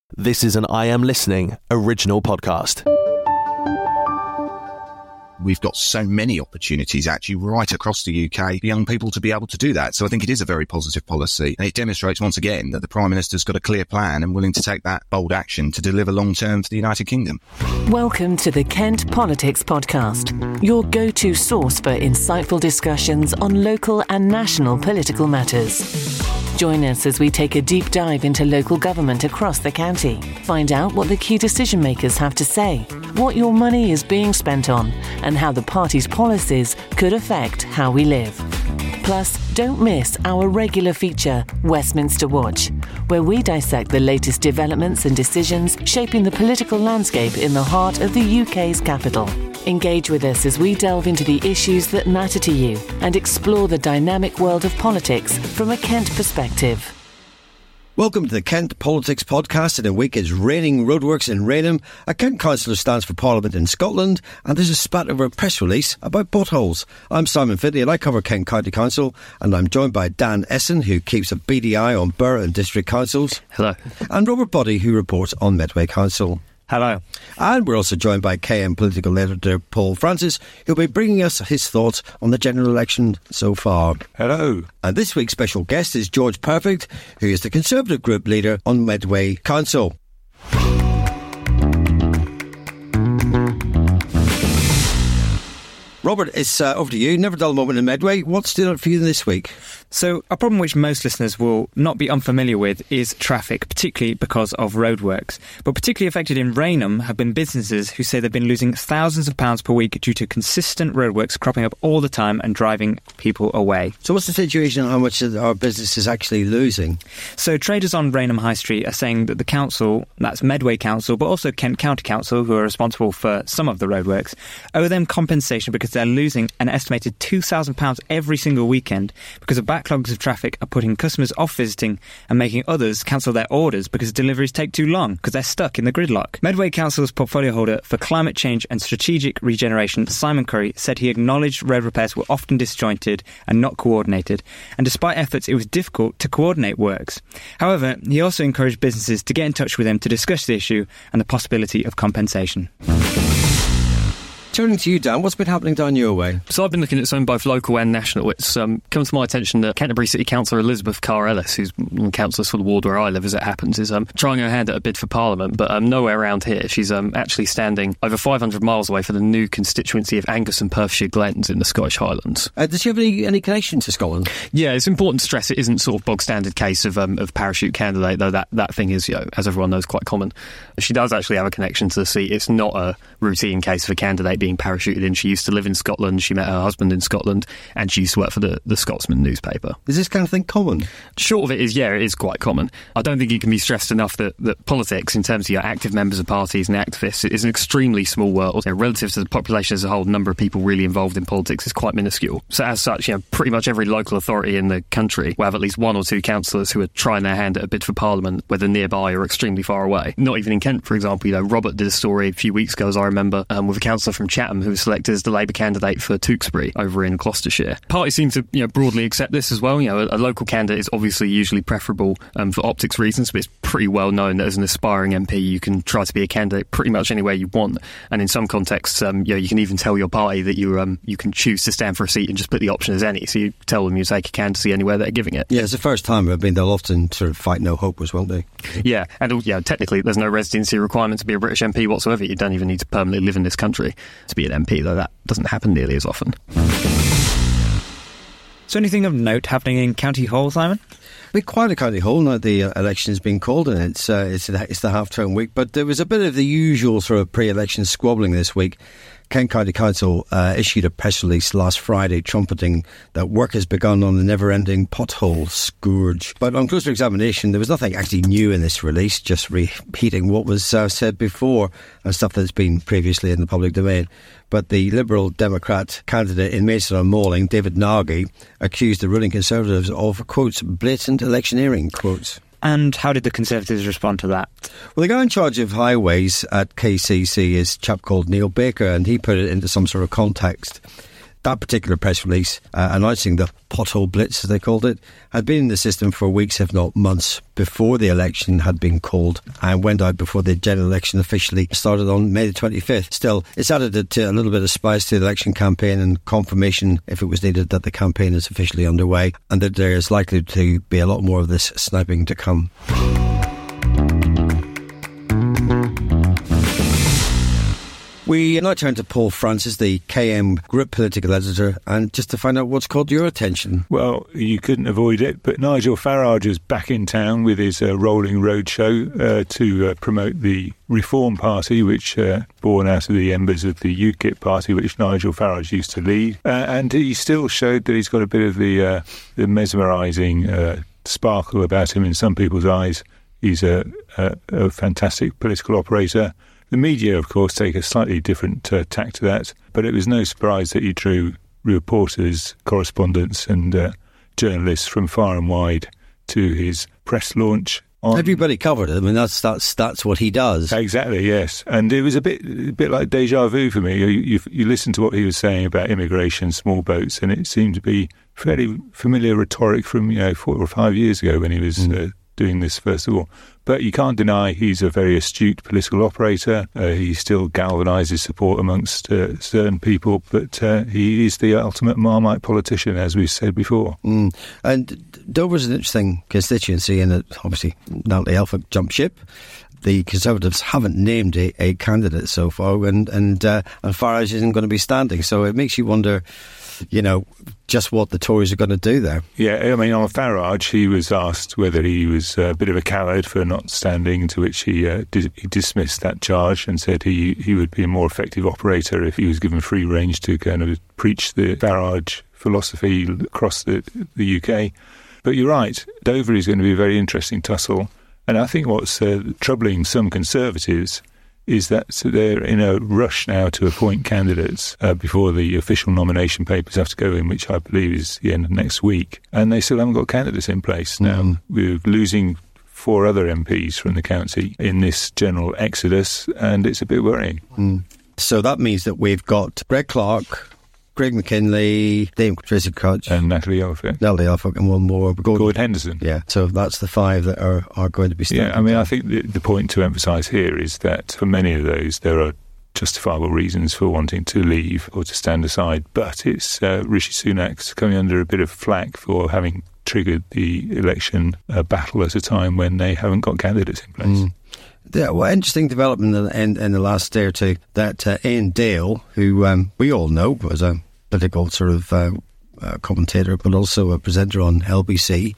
This is an I Am Listening original podcast. We've got so many opportunities actually right across the UK for young people to be able to do that. So I think it is a very positive policy. And it demonstrates once again that the Prime Minister's got a clear plan and willing to take that bold action to deliver long term for the United Kingdom. Welcome to the Kent Politics Podcast, your go-to source for insightful discussions on local and national political matters. Join us as we take a deep dive into local government across the county. Find out what the key decision makers have to say, what your money is being spent on, and how the party's policies could affect how we live. Plus, don't miss our regular feature, Westminster Watch, where we dissect the latest developments and decisions shaping the political landscape in the heart of the UK's capital. Engage with us as we delve into the issues that matter to you and explore the dynamic world of politics from a Kent perspective. Welcome to the Kent Politics Podcast. In a week it's raining roadworks in Rainham, a Kent councillor stands for Parliament in Scotland, and there's a spat over a press release about potholes. I'm Simon Fidley and I cover Kent County Council, and I'm joined by Dan Essen, who keeps a beady eye on borough and district councils. Hello. And Robert Boddy, who reports on Medway Council. Hello. And we're also joined by KM political editor Paul Francis, who'll be bringing us his thoughts on the general election so far. Hello. And this week's special guest is George Perfect, who is the Conservative Group Leader on Medway Council. Robert, it's over to you. Never dull moment in Medway. What stood out for you this week? So, a problem which most listeners will not be unfamiliar with is traffic, particularly because of roadworks. But particularly affected in Rainham have been businesses who say they've been losing thousands of pounds per week due to consistent roadworks cropping up all the time and driving people away. So what's the situation on how much our business is actually losing? So traders on Rainham High Street are saying that the council, that's Medway Council, but also Kent County Council, who are responsible for some of the roadworks, owe them compensation because they're losing an estimated £2,000 every single weekend because of backlogs of traffic are putting customers off visiting and making others cancel their orders because deliveries take too long because they're stuck in the gridlock. Medway Council's portfolio holder for climate change and strategic regeneration, Simon Curry, said he acknowledged road repairs were often disjointed and not coordinated, and despite efforts it was difficult to coordinate works. However, he also encouraged businesses to get in touch with him to discuss the issue and the possibility of compensation. Turning to you, Dan, what's been happening down your way? So I've been looking at something both local and national. It's come to my attention that Canterbury City Councillor Elizabeth Carr-Ellis, who's councillor for the ward where I live as it happens, is trying her hand at a bid for Parliament, but nowhere around here. She's actually standing over 500 miles away for the new constituency of Angus and Perthshire Glens in the Scottish Highlands. Does she have any connection to Scotland? Yeah, it's important to stress it isn't sort of bog standard case of parachute candidate, though that thing is, as everyone knows, quite common. She does actually have a connection to the seat. It's not a routine case of a candidate being parachuted in. She used to live in Scotland, she met her husband in Scotland, and she used to work for the Scotsman newspaper. Is this kind of thing common? Short of it is, yeah, it is quite common. I don't think it can be stressed enough that politics, in terms of your active members of parties and activists, is an extremely small world. Relative to the population as a whole, the number of people really involved in politics is quite minuscule. So as such, pretty much every local authority in the country will have at least one or two councillors who are trying their hand at a bid for Parliament, whether nearby or extremely far away. Not even in Kent, for example. Robert did a story a few weeks ago, as I remember, with a councillor from Chatham who was selected as the Labour candidate for Tewkesbury over in Gloucestershire. Parties seem to broadly accept this as well. A local candidate is obviously usually preferable for optics reasons, but it's pretty well known that as an aspiring MP you can try to be a candidate pretty much anywhere you want, and in some contexts you can even tell your party that you can choose to stand for a seat and just put the option as any, so you tell them you take a candidacy anywhere they're giving it. Yeah, it's the first time. They'll often sort of fight no hope as, won't they? Yeah, and technically there's no residency requirement to be a British MP whatsoever. You don't even need to permanently live in this country to be an MP, though that doesn't happen nearly as often. So anything of note happening in County Hall, Simon? We're quite a County Hall now. The election has been called, and it's the half-term week. But there was a bit of the usual sort of pre-election squabbling this week. Kent County Council issued a press release last Friday trumpeting that work has begun on the never-ending pothole scourge. But on closer examination, there was nothing actually new in this release, just repeating what was said before and stuff that's been previously in the public domain. But the Liberal Democrat candidate in Maidstone and Malling, David Nagy, accused the ruling Conservatives of, quotes, blatant electioneering, quotes. And how did the Conservatives respond to that? Well, the guy in charge of highways at KCC is a chap called Neil Baker, and he put it into some sort of context. That particular press release announcing the pothole blitz, as they called it, had been in the system for weeks, if not months, before the election had been called and went out before the general election officially started on May the 25th. Still, it's added a little bit of spice to the election campaign and confirmation, if it was needed, that the campaign is officially underway and that there is likely to be a lot more of this sniping to come. We now turn to Paul Francis, the KM Group political editor, and just to find out what's caught your attention. Well, you couldn't avoid it, but Nigel Farage is back in town with his rolling roadshow to promote the Reform Party, which born out of the embers of the UKIP party, which Nigel Farage used to lead. And he still showed that he's got a bit of the mesmerising sparkle about him in some people's eyes. He's a fantastic political operator. The media, of course, take a slightly different tack to that, but it was no surprise that he drew reporters, correspondents and journalists from far and wide to his press launch. Everybody covered it. I mean, that's what he does. Exactly, yes. And it was a bit like déjà vu for me. You listen to what he was saying about immigration, small boats, and it seemed to be fairly familiar rhetoric from 4 or 5 years ago when he was doing this first of all. But you can't deny he's a very astute political operator. He still galvanises support amongst certain people, but he is the ultimate Marmite politician, as we've said before. And Dover's an interesting constituency in that, obviously, now the Elphick jumped ship. The Conservatives haven't named a candidate so far, and Farage isn't going to be standing. So it makes you wonder, just what the Tories are going to do there. Yeah, I mean, on Farage, he was asked whether he was a bit of a coward for not standing, to which he dismissed that charge and said he would be a more effective operator if he was given free range to kind of preach the Farage philosophy across the UK. But you're right, Dover is going to be a very interesting tussle. And I think what's troubling some Conservatives is that they're in a rush now to appoint candidates before the official nomination papers have to go in, which I believe is the end of next week. And they still haven't got candidates in place. Now, we're losing 4 other MPs from the county in this general exodus, and it's a bit worrying. So that means that we've got Greg Clark, Greg McKinley, Dame Tracy Crouch, and Natalie Elphick. And one more. Gord Henderson. Yeah, so that's the 5 that are going to be standing. Yeah, I mean, I think the point to emphasise here is that for many of those, there are justifiable reasons for wanting to leave or to stand aside. But it's Rishi Sunak's coming under a bit of flack for having triggered the election battle at a time when they haven't got candidates in place. Yeah, well, interesting development in the last day or two that Ian Dale, who we all know was a political sort of commentator, but also a presenter on LBC,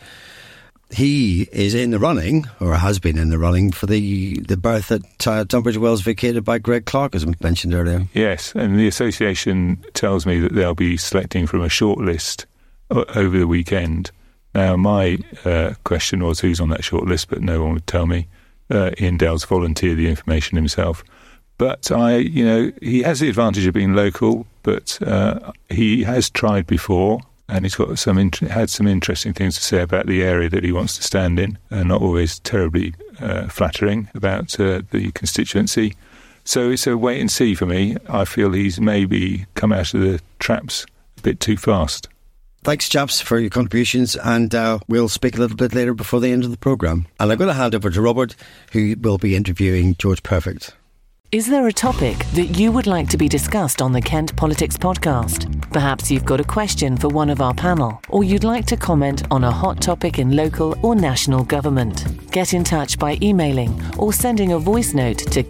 he is in the running, or has been in the running, for the berth at Tunbridge Wells vacated by Greg Clark, as mentioned earlier. Yes, and the association tells me that they'll be selecting from a short list over the weekend. Now, my question was who's on that short list, but no one would tell me. Ian Dale's volunteered the information himself. But he has the advantage of being local, but he has tried before, and he's got had some interesting things to say about the area that he wants to stand in, and not always terribly flattering about the constituency. So it's a wait and see for me. I feel he's maybe come out of the traps a bit too fast. Thanks, chaps, for your contributions, and we'll speak a little bit later before the end of the programme. And I'm going to hand over to Robert, who will be interviewing George Perfect. Is there a topic that you would like to be discussed on the Kent Politics Podcast? Perhaps you've got a question for one of our panel, or you'd like to comment on a hot topic in local or national government. Get in touch by emailing or sending a voice note to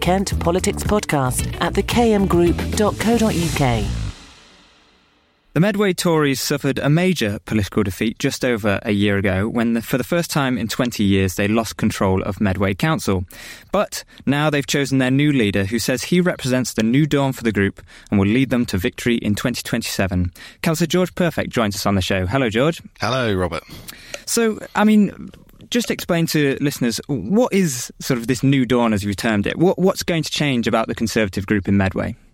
kentpoliticspodcast@thekmgroup.co.uk. The Medway Tories suffered a major political defeat just over a year ago when, for the first time in 20 years, they lost control of Medway Council. But now they've chosen their new leader, who says he represents the new dawn for the group and will lead them to victory in 2027. Councillor George Perfect joins us on the show. Hello, George. Hello, Robert. So, I mean, just explain to listeners, what is sort of this new dawn, as you termed it? What's going to change about the Conservative group in Medway?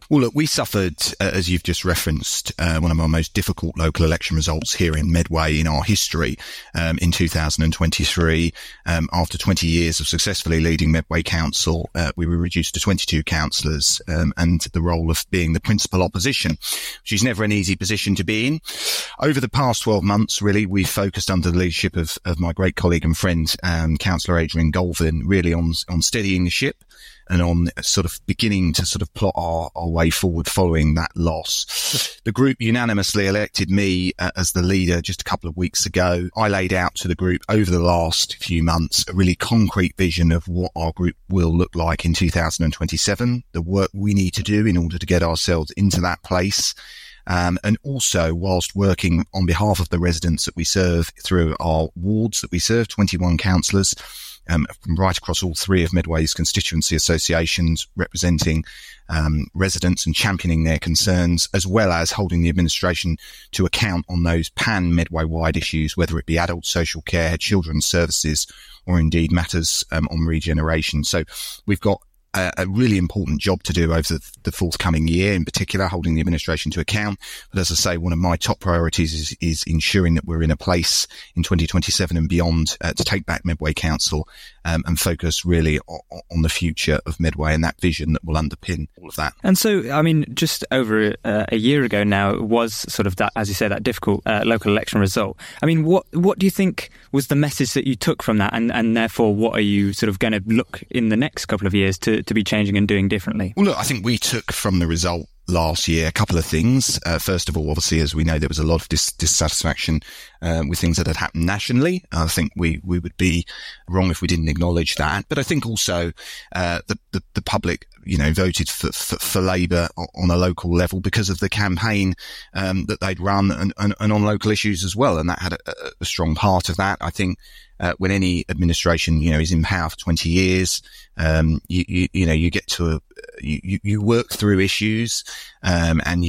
Well, look, we suffered, as you've just referenced, one of our most difficult local election results here in Medway in our history in 2023. After 20 years of successfully leading Medway Council, we were reduced to 22 councillors and the role of being the principal opposition, which is never an easy position to be in. Over the past 12 months, really, we've focused under the leadership of my great colleague and friend, Councillor Adrian Galvin, really on steadying the ship and on sort of beginning to sort of plot our way forward following that loss. The group unanimously elected me as the leader just a couple of weeks ago. I laid out to the group over the last few months a really concrete vision of what our group will look like in 2027, the work we need to do in order to get ourselves into that place. And also, whilst working on behalf of the residents that we serve through our wards that we serve, 21 councillors, from right across all three of Medway's constituency associations, representing residents and championing their concerns, as well as holding the administration to account on those pan-Medway-wide issues, whether it be adult social care, children's services, or indeed matters on regeneration. So we've got a really important job to do over the forthcoming year, in particular, holding the administration to account. But as I say, one of my top priorities is ensuring that we're in a place in 2027 and beyond to take back Medway Council and focus really on the future of Medway and that vision that will underpin all of that. And so, I mean, just over a year ago now, it was sort of that, as you say, that difficult local election result. I mean, what do you think was the message that you took from that? And therefore, what are you sort of going to look in the next couple of years to be changing and doing differently? Well, look, I think we took from the result last year a couple of things. First of all, obviously, as we know, there was a lot of dissatisfaction with things that had happened nationally. I think we would be wrong if we didn't acknowledge that. But I think also the public, voted for Labour on a local level because of the campaign that they'd run and on local issues as well. And that had a strong part of that. I think when any administration, is in power for 20 years, you get to you work through issues, and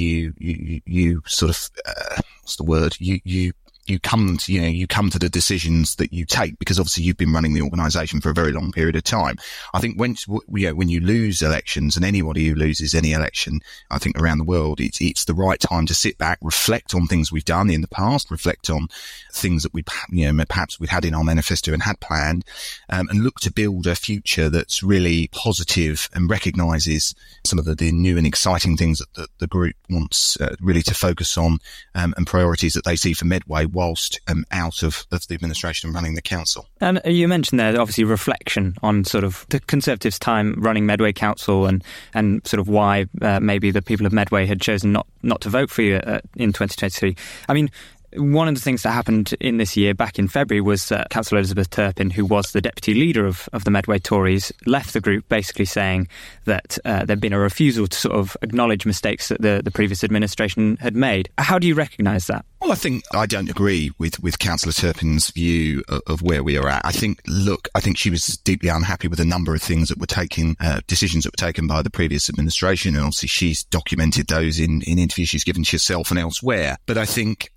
you sort of, what's the word? You come to the decisions that you take, because obviously you've been running the organisation for a very long period of time. I think when you lose elections, and anybody who loses any election, I think around the world, it's the right time to sit back, reflect on things we've done in the past, reflect on things that perhaps we'd had in our manifesto and had planned, and look to build a future that's really positive and recognises some of the new and exciting things that the group wants really to focus on, and priorities that they see for Medway whilst out of the administration and running the council. And you mentioned there, obviously, reflection on sort of the Conservatives' time running Medway Council and sort of why maybe the people of Medway had chosen not to vote for you in 2023. I mean, one of the things that happened in this year, back in February, was Councillor Elizabeth Turpin, who was the deputy leader of the Medway Tories, left the group basically saying that there'd been a refusal to sort of acknowledge mistakes that the previous administration had made. How do you recognise that? Well, I think I don't agree with Councillor Turpin's view of where we are at. I think she was deeply unhappy with a number of things that were taken, decisions that were taken by the previous administration, and obviously she's documented those in interviews she's given to herself and elsewhere. But I think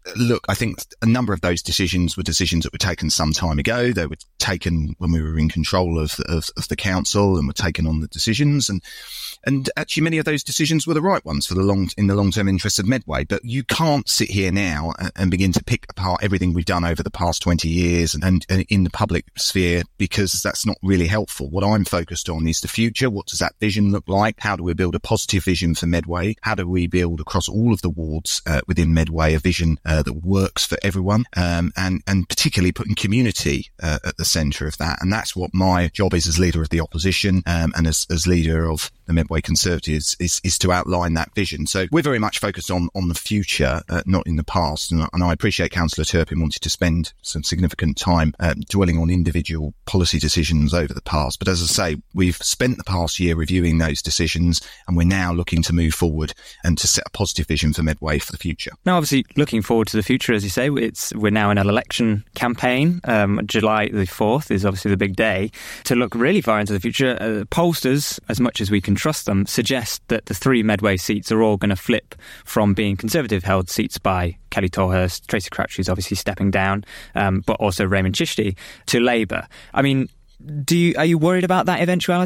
a number of those decisions were decisions that were taken some time ago. They were taken when we were in control of the council and were taken on the decisions, and actually many of those decisions were the right ones in the long-term interests of Medway. But you can't sit here now and begin to pick apart everything we've done over the past 20 years and in the public sphere, because that's not really helpful. What I'm focused on is the future. What does that vision look like? How do we build a positive vision for Medway? How do we build across all of the wards within Medway a vision that works for everyone, and particularly putting community at the centre of that? And that's what my job is as leader of the opposition, and as leader of the Medway Conservatives is to outline that vision. So we're very much focused on the future, not in the past. And I appreciate Councillor Turpin wanted to spend some significant time dwelling on individual policy decisions over the past. But as I say, we've spent the past year reviewing those decisions, and we're now looking to move forward and to set a positive vision for Medway for the future. Now, obviously, looking forward to the future, as you say, we're now in an election campaign. July the 4th is obviously the big day to look really far into the future. Pollsters, as much as we can trust them, suggest that the 3 Medway seats are all going to flip from being Conservative-held seats by Kelly Tolhurst, Tracy Crouch, who's obviously stepping down, but also Raymond Chishti, to Labour. I mean, are you worried about that eventuality?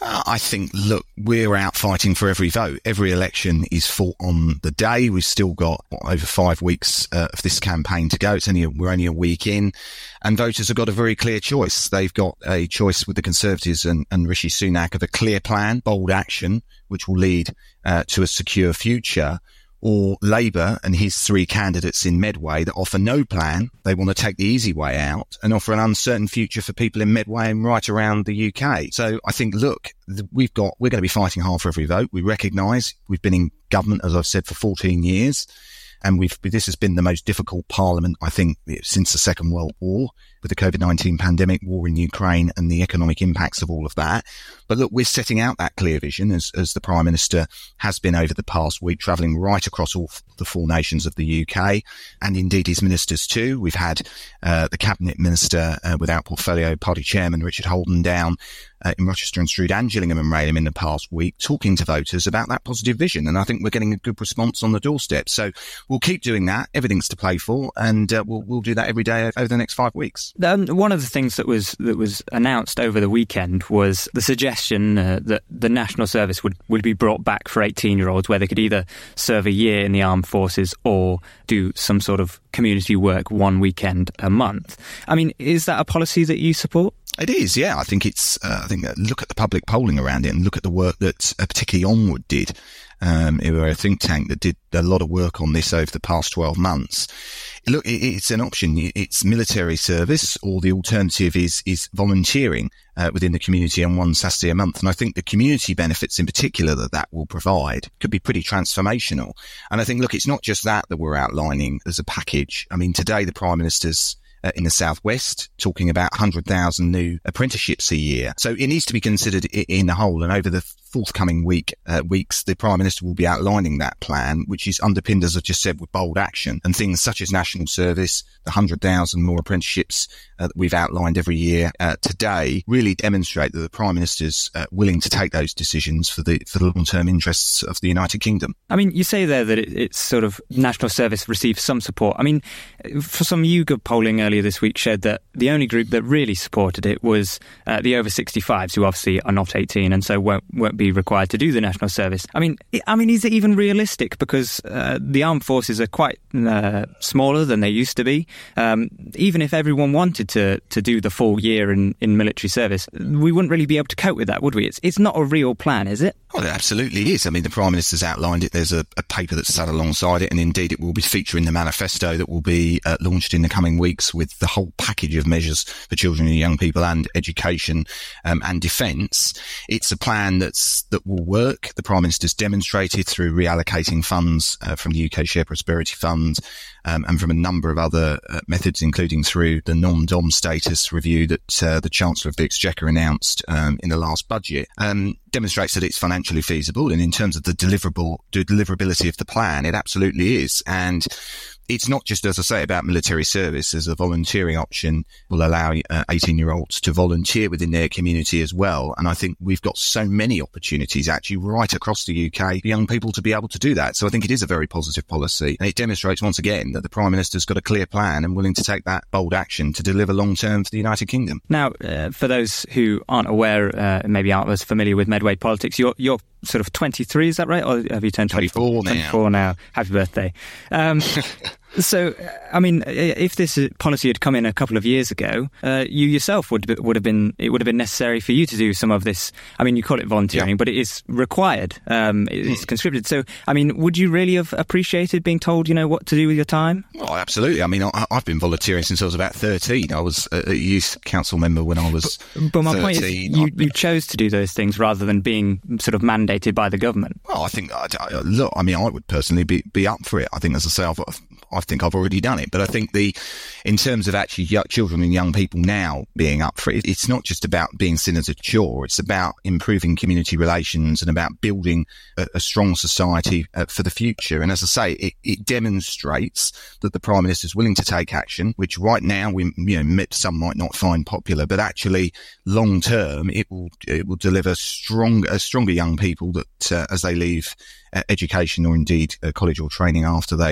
I think, look, we're out fighting for every vote. Every election is fought on the day. We've still got over 5 weeks of this campaign to go. We're only a week in, and voters have got a very clear choice. They've got a choice with the Conservatives and Rishi Sunak of a clear plan, bold action, which will lead to a secure future, or Labour and his 3 candidates in Medway that offer no plan. They want to take the easy way out and offer an uncertain future for people in Medway and right around the UK. So I think, look, we're going to be fighting hard for every vote. We recognise we've been in government, as I've said, for 14 years. And this has been the most difficult parliament, I think, since the Second World War, with the COVID-19 pandemic, war in Ukraine, and the economic impacts of all of that. But look, we're setting out that clear vision, as the Prime Minister has been over the past week, travelling right across all the 4 nations of the UK, and indeed his ministers too. We've had the Cabinet Minister without portfolio, Party Chairman Richard Holden, down in Rochester and Stroud and Gillingham and Railham in the past week, talking to voters about that positive vision. And I think we're getting a good response on the doorstep. So we'll keep doing that. Everything's to play for, and we'll do that every day over the next 5 weeks. One of the things that was announced over the weekend was the suggestion that the National Service would be brought back for 18-year-olds, where they could either serve a year in the armed forces or do some sort of community work 1 weekend a month. I mean, is that a policy that you support? It is, yeah. I think look at the public polling around it and look at the work that particularly Onward did. It were a think tank that did a lot of work on this over the past 12 months. Look, it's an option. It's military service, or the alternative is volunteering within the community on one Saturday a month. And I think the community benefits in particular that will provide could be pretty transformational. And I think, look, it's not just that we're outlining as a package. I mean, today the Prime Minister's in the southwest, talking about 100,000 new apprenticeships a year. So it needs to be considered in the whole. And over the forthcoming weeks, the Prime Minister will be outlining that plan, which is underpinned, as I just said, with bold action, and things such as national service, the 100,000 more apprenticeships that we've outlined every year today really demonstrate that the Prime Minister's willing to take those decisions for the long-term interests of the United Kingdom. I mean, you say there that it's sort of national service receives some support. I mean, for some YouGov polling earlier this week showed that the only group that really supported it was the over 65s, who obviously are not 18 and so won't be required to do the national service. I mean, is it even realistic? Because the armed forces are quite smaller than they used to be. Even if everyone wanted to do the full year in military service, we wouldn't really be able to cope with that, would we? It's not a real plan, is it? Well, it absolutely is. I mean, the Prime Minister's outlined it. There's a paper that's sat alongside it, and indeed it will be featuring the manifesto that will be launched in the coming weeks, with the whole package of measures for children and young people and education and defence. It's a plan that will work. The Prime Minister's demonstrated through reallocating funds from the UK Share Prosperity Fund and from a number of other methods, including through the non-dom status review that the Chancellor of the Exchequer announced in the last budget, demonstrates that it's financially feasible. And in terms of the deliverability of the plan, it absolutely is. And it's not just, as I say, about military service. As a volunteering option will allow 18-year-olds to volunteer within their community as well. And I think we've got so many opportunities actually right across the UK for young people to be able to do that. So I think it is a very positive policy. And it demonstrates once again that the Prime Minister's got a clear plan and willing to take that bold action to deliver long-term for the United Kingdom. Now, for those who aren't aware, maybe aren't as familiar with Medway politics, you're sort of 23, is that right? Or have you turned 24 now? 24 now. Happy birthday. So, I mean, if this policy had come in a couple of years ago, you yourself would have been necessary for you to do some of this. I mean, you call it volunteering, but it is required. It's conscripted. So, I mean, would you really have appreciated being told, what to do with your time? Oh, absolutely. I mean, I've been volunteering since I was about 13. I was a youth council member when I was 13. But my point is, you chose to do those things rather than being sort of mandated by the government. Well, I think, look, I mean, I would personally be up for it. I think, as I say, I think I've already done it. But I think in terms of actually children and young people now being up for it, it's not just about being seen as a chore. It's about improving community relations and about building a strong society for the future. And as I say, it demonstrates that the Prime Minister is willing to take action, which right now some might not find popular, but actually long term it will deliver stronger young people that as they leave education or indeed college or training after they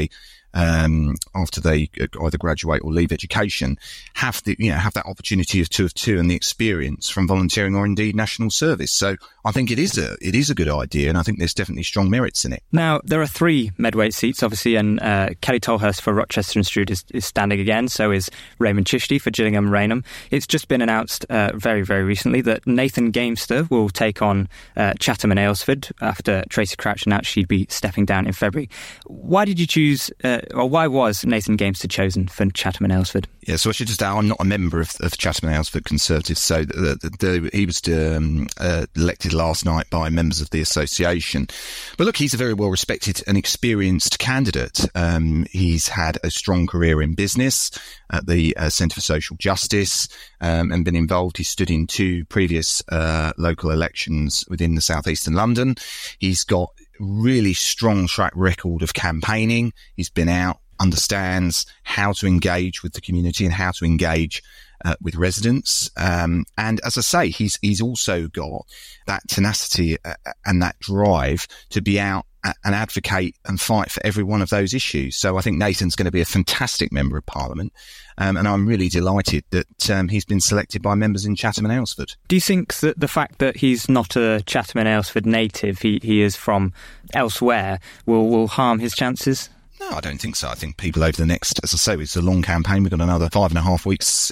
after they either graduate or leave education, have that opportunity of two and the experience from volunteering or indeed national service. So I think it is a good idea, and I think there's definitely strong merits in it. Now, there are 3 Medway seats, obviously, and Kelly Tolhurst for Rochester and Stroud is standing again. So is Raymond Chishti for Gillingham and Rainham. It's just been announced very, very recently that Nathan Gamester will take on Chatham and Aylesford after Tracy Crouch announced she'd be stepping down in February. Why did you choose, or why was Nathan Gamester chosen for Chatham and Aylesford? Yeah, so I should just add, I'm not a member of Chatham and Aylesford Conservatives, so he was elected last night by members of the association. But look, he's a very well-respected and experienced candidate. He's had a strong career in business at the Centre for Social Justice and been involved. He stood in 2 previous local elections within the southeastern London. He's got really strong track record of campaigning. He's been out, understands how to engage with the community and how to engage with residents. And as I say, he's also got that tenacity and that drive to be out and advocate and fight for every one of those issues. So I think Nathan's going to be a fantastic Member of Parliament. And I'm really delighted that he's been selected by members in Chatham and Aylesford. Do you think that the fact that he's not a Chatham and Aylesford native, he is from elsewhere, will harm his chances? No, I don't think so. I think people over the next, as I say, it's a long campaign. We've got another 5.5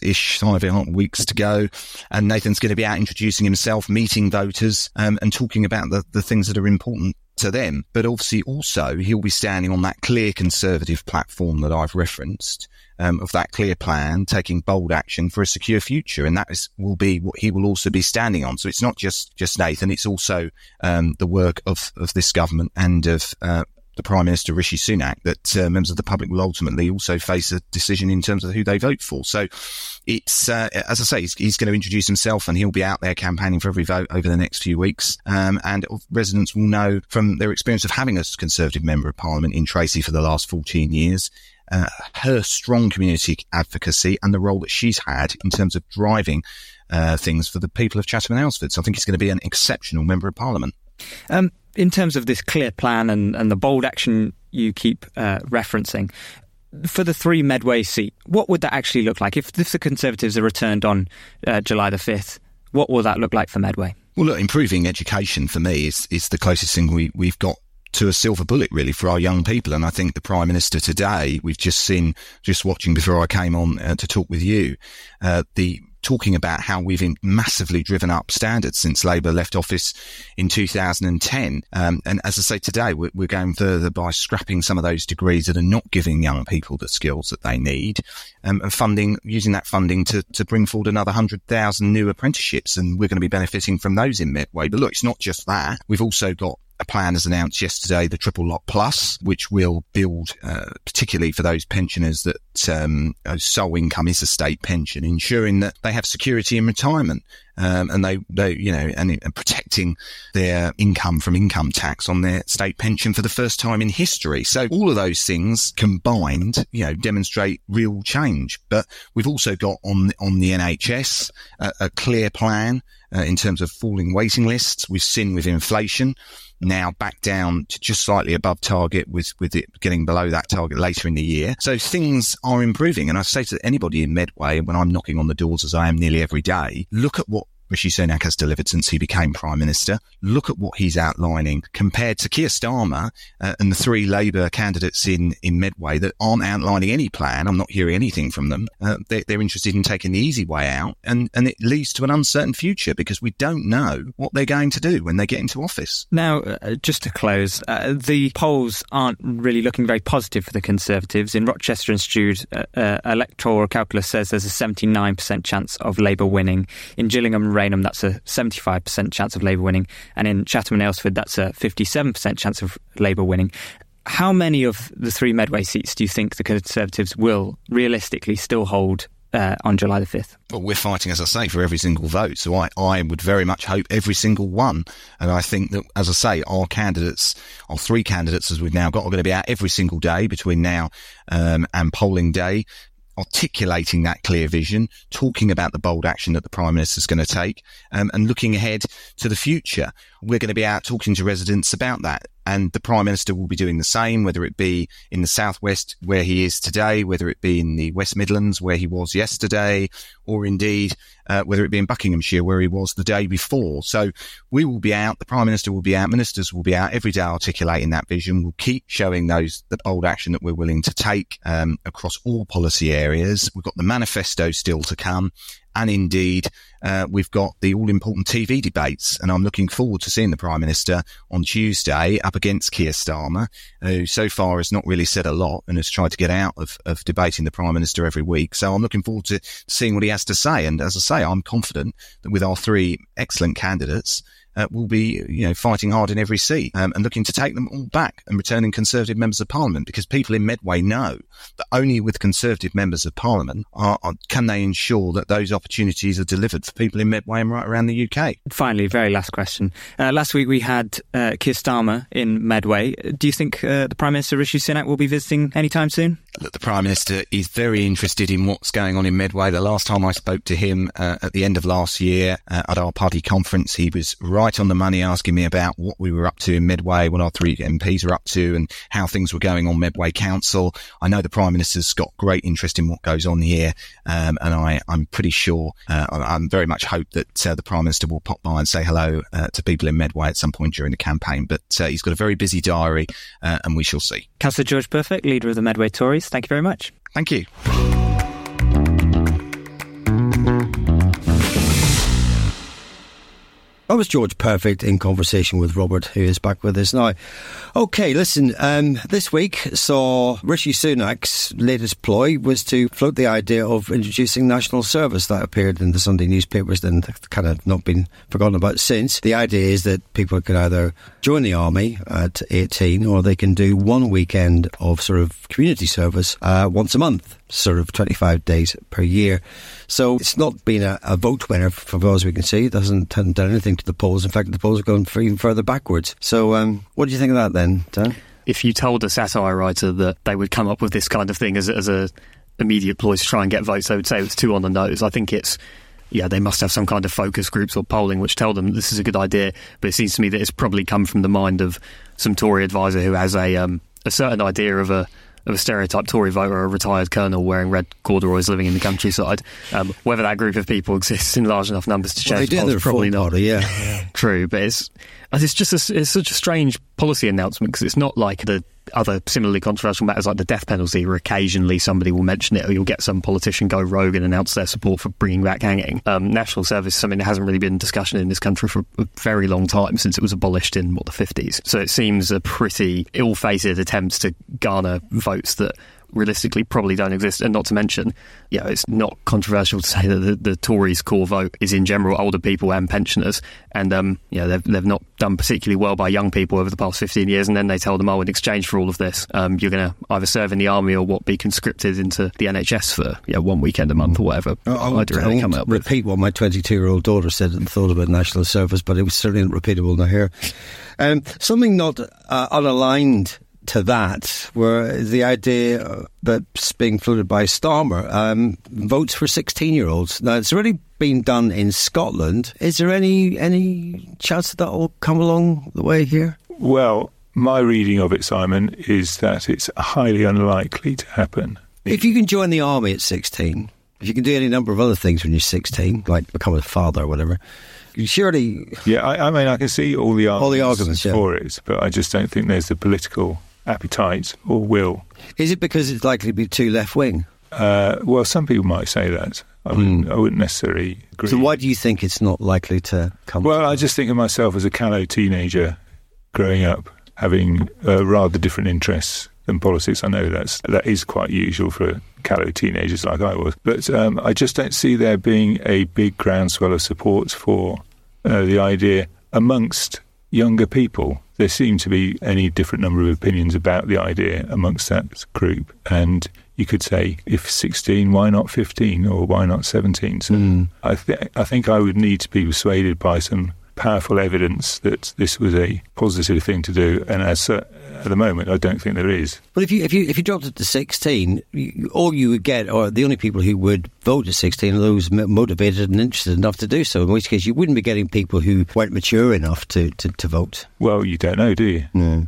weeks to go. And Nathan's going to be out introducing himself, meeting voters, and talking about the things that are important to them. But obviously also he'll be standing on that clear Conservative platform that I've referenced, of that clear plan, taking bold action for a secure future. And that will be what he will also be standing on. So it's not just Nathan, it's also the work of this government and of the Prime Minister Rishi Sunak, that members of the public will ultimately also face a decision in terms of who they vote for. So it's, as I say, he's going to introduce himself and he'll be out there campaigning for every vote over the next few weeks. And residents will know from their experience of having a Conservative Member of Parliament in Tracy for the last 14 years, her strong community advocacy and the role that she's had in terms of driving things for the people of Chatham and Aylesford. So I think he's going to be an exceptional Member of Parliament. In terms of this clear plan and the bold action you keep referencing, for the 3 Medway seat, what would that actually look like? If the Conservatives are returned on July the 5th, what will that look like for Medway? Well, look, improving education for me is the closest thing we've got to a silver bullet, really, for our young people. And I think the Prime Minister today, we've just watching before I came on to talk with you, talking about how we've massively driven up standards since Labour left office in 2010. And as I say today, we're going further by scrapping some of those degrees that are not giving young people the skills that they need, and using that funding to bring forward another 100,000 new apprenticeships. And we're going to be benefiting from those in Medway. But look, it's not just that. We've also got a plan, as announced yesterday, the Triple Lock Plus, which will build, particularly for those pensioners that sole income is a state pension, ensuring that they have security in retirement, and they and protecting their income from income tax on their state pension for the first time in history. So all of those things combined, demonstrate real change. But we've also got on the NHS a clear plan in terms of falling waiting lists. We've seen with inflation now back down to just slightly above target, with it getting below that target later in the year. So things are improving. And I say to anybody in Medway, when I'm knocking on the doors, as I am nearly every day, look at what Rishi Sunak has delivered since he became Prime Minister. Look at what he's outlining compared to Keir Starmer and the 3 Labour candidates in Medway that aren't outlining any plan. I'm not hearing anything from them. They're interested in taking the easy way out, and it leads to an uncertain future because we don't know what they're going to do when they get into office. Now, just to close, the polls aren't really looking very positive for the Conservatives. In Rochester and Stroud, electoral calculus says there's a 79% chance of Labour winning. In Gillingham and Rainham, that's a 75% chance of Labour winning. And in Chatham and Aylesford, that's a 57% chance of Labour winning. How many of the 3 Medway seats do you think the Conservatives will realistically still hold on July the 5th? Well, we're fighting, as I say, for every single vote. So I would very much hope every single one. And I think that, as I say, our 3 candidates, as we've now got, are going to be out every single day between now and polling day, articulating that clear vision, talking about the bold action that the Prime Minister is going to take, and looking ahead to the future. We're going to be out talking to residents about that. And the Prime Minister will be doing the same, whether it be in the Southwest where he is today, whether it be in the West Midlands where he was yesterday, or indeed whether it be in Buckinghamshire where he was the day before. So we will be out, the Prime Minister will be out, ministers will be out every day articulating that vision. We'll keep showing the bold action that we're willing to take across all policy areas. We've got the manifesto still to come. And indeed, we've got the all-important TV debates. And I'm looking forward to seeing the Prime Minister on Tuesday up against Keir Starmer, who so far has not really said a lot and has tried to get out of debating the Prime Minister every week. So I'm looking forward to seeing what he has to say. And as I say, I'm confident that with our three excellent candidates, will be, fighting hard in every seat and looking to take them all back and returning Conservative members of Parliament, because people in Medway know that only with Conservative members of Parliament can they ensure that those opportunities are delivered for people in Medway and right around the UK. Finally, very last question. Last week we had Keir Starmer in Medway. Do you think the Prime Minister Rishi Sunak will be visiting anytime soon? Look, the Prime Minister is very interested in what's going on in Medway. The last time I spoke to him at the end of last year at our party conference, he was right on the money asking me about what we were up to in Medway, what our three MPs are up to and how things were going on Medway Council. I know the Prime Minister's got great interest in what goes on here, and I'm pretty sure, I'm very much hope that the Prime Minister will pop by and say hello to people in Medway at some point during the campaign. But he's got a very busy diary, and we shall see. Councillor George Perfect, leader of the Medway Tories, thank you very much. Thank you. That was George Perfect in conversation with Robert, who is back with us now. OK, listen, this week saw Rishi Sunak's latest ploy was to float the idea of introducing national service. That appeared in the Sunday newspapers and kind of not been forgotten about since. The idea is that people can either join the army at 18 or they can do one weekend of sort of community service once a month, sort of 25 days per year. So it's not been a vote winner, for as we can see. It hasn't done anything to the polls. In fact, the polls have gone even further backwards. So what do you think of that then, Dan? If you told a satire writer that they would come up with this kind of thing as a immediate ploy to try and get votes, they would say it's too on the nose. I think it's, they must have some kind of focus groups or polling which tell them this is a good idea. But it seems to me that it's probably come from the mind of some Tory advisor who has a certain idea of a stereotype Tory voter, a retired colonel wearing red corduroys living in the countryside. Whether that group of people exists in large enough numbers to change the polls, probably not. True, but it's just it's such a strange policy announcement, because it's not like the other similarly controversial matters like the death penalty, where occasionally somebody will mention it, or you'll get some politician go rogue and announce their support for bringing back hanging. National service is something that hasn't really been in discussion in this country for a very long time, since it was abolished in the 50s. So it seems a pretty ill-fated attempt to garner votes that realistically probably don't exist. And not to mention, it's not controversial to say that the Tories' core vote is in general older people and pensioners, and they've not done particularly well by young people over the past 15 years, and then they tell them, in exchange for all of this, you're going to either serve in the army or be conscripted into the NHS for one weekend a month or whatever. I won't repeat what my 22-year-old daughter said and thought about national service, but it was certainly not repeatable now here. Something not unaligned to that were the idea that's being floated by Starmer, votes for 16-year-olds. Now, it's already been done in Scotland. Is there any chance that will come along the way here? Well, my reading of it, Simon, is that it's highly unlikely to happen. If you can join the army at 16, if you can do any number of other things when you're 16, like become a father or whatever, surely... Yeah, I can see all the arguments yeah, for it, but I just don't think there's the political appetite or will. Is it because it's likely to be too left-wing? Well, some people might say that. I wouldn't necessarily agree. So why do you think it's not likely to come? Well, I just think of myself as a callow teenager growing up, having rather different interests than politics. I know that is quite usual for callow teenagers like I was. But I just don't see there being a big groundswell of support for the idea amongst younger people. There seem to be any different number of opinions about the idea amongst that group. And you could say, if 16, why not 15 or why not 17? So I think I would need to be persuaded by some powerful evidence that this was a positive thing to do, and at the moment, I don't think there is. Well, if you dropped it to 16, all you would get, or the only people who would vote at 16 are those motivated and interested enough to do so, in which case you wouldn't be getting people who weren't mature enough to vote. Well, you don't know, do you? No.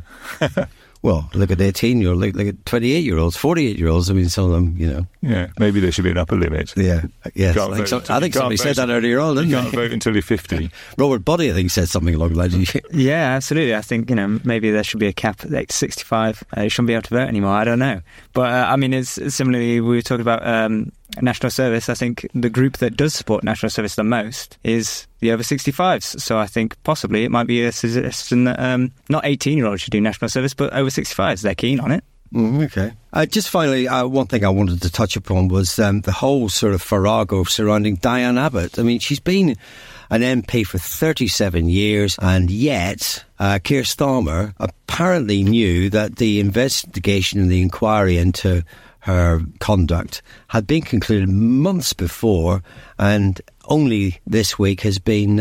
Well, look at 18-year-olds, look at 28-year-olds, 48-year-olds. I mean, some of them, Yeah, maybe there should be an upper limit. Yeah, yes. I think somebody said that earlier on, didn't you? You can't vote until you're 50. Robert Buddy, I think, said something along the lines. Yeah, absolutely. I think, maybe there should be a cap at 65. You shouldn't be able to vote anymore. I don't know. But, it's similarly, we were talking about national service. I think the group that does support national service the most is the over 65s. So I think possibly it might be a suggestion that not 18-year-olds should do national service, but over 65s. They're keen on it. Okay. Just finally, one thing I wanted to touch upon was the whole sort of farrago surrounding Diane Abbott. I mean, she's been an MP for 37 years, and yet Keir Starmer apparently knew that the investigation and the inquiry into her conduct had been concluded months before, and only this week has been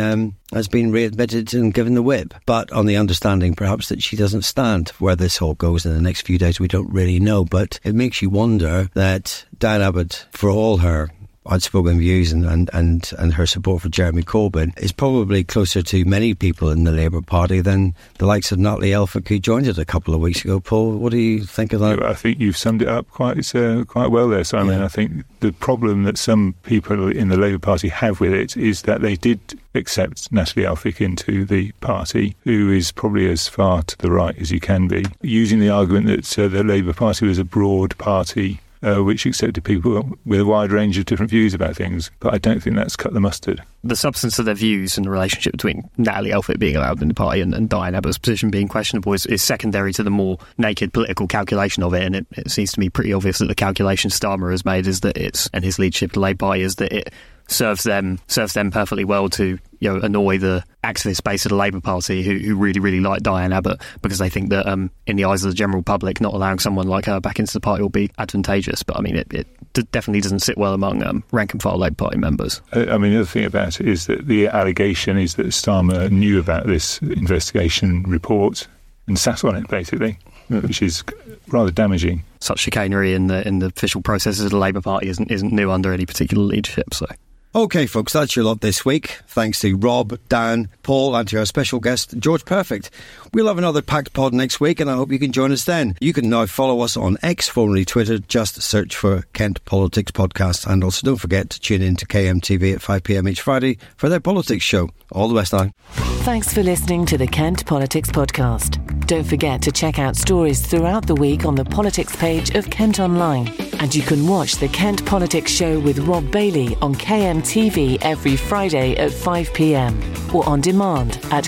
readmitted and given the whip. But on the understanding, perhaps, that she doesn't stand. Where this all goes in the next few days, we don't really know. But it makes you wonder that Diane Abbott, for all her outspoken views and her support for Jeremy Corbyn, is probably closer to many people in the Labour Party than the likes of Natalie Elphicke, who joined it a couple of weeks ago. Paul, what do you think of that? I think you've summed it up quite well there, Simon. Yeah. I think the problem that some people in the Labour Party have with it is that they did accept Natalie Elphicke into the party, who is probably as far to the right as you can be, using the argument that the Labour Party was a broad party which accepted people with a wide range of different views about things. But I don't think that's cut the mustard. The substance of their views and the relationship between Natalie Elphicke being allowed in the party and Diane Abbott's position being questionable is secondary to the more naked political calculation of it. And it seems to me pretty obvious that the calculation Starmer has made is that and his leadership of the Labour Party is that it serves them perfectly well to annoy the activist base of the Labour Party who really, really like Diane Abbott, because they think that in the eyes of the general public, not allowing someone like her back into the party will be advantageous. But I mean, it definitely doesn't sit well among rank and file Labour Party members. I mean, the other thing about it is that the allegation is that Starmer knew about this investigation report and sat on it, basically, which is rather damaging. Such chicanery in the official processes of the Labour Party isn't new under any particular leadership, so... OK, folks, that's your lot this week. Thanks to Rob, Dan, Paul and to our special guest, George Perfect. We'll have another packed pod next week, and I hope you can join us then. You can now follow us on X, formerly Twitter. Just search for Kent Politics Podcast. And also don't forget to tune in to KMTV at 5 p.m. each Friday for their politics show. All the best now. Thanks for listening to the Kent Politics Podcast. Don't forget to check out stories throughout the week on the politics page of Kent Online. And you can watch the Kent Politics Show with Rob Bailey on KMTV every Friday at 5 p.m. or on demand at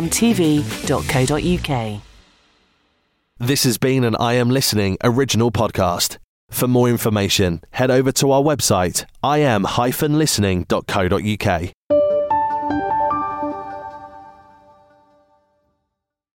kmtv.co.uk. This has been an I Am Listening original podcast. For more information, head over to our website, im-listening.co.uk.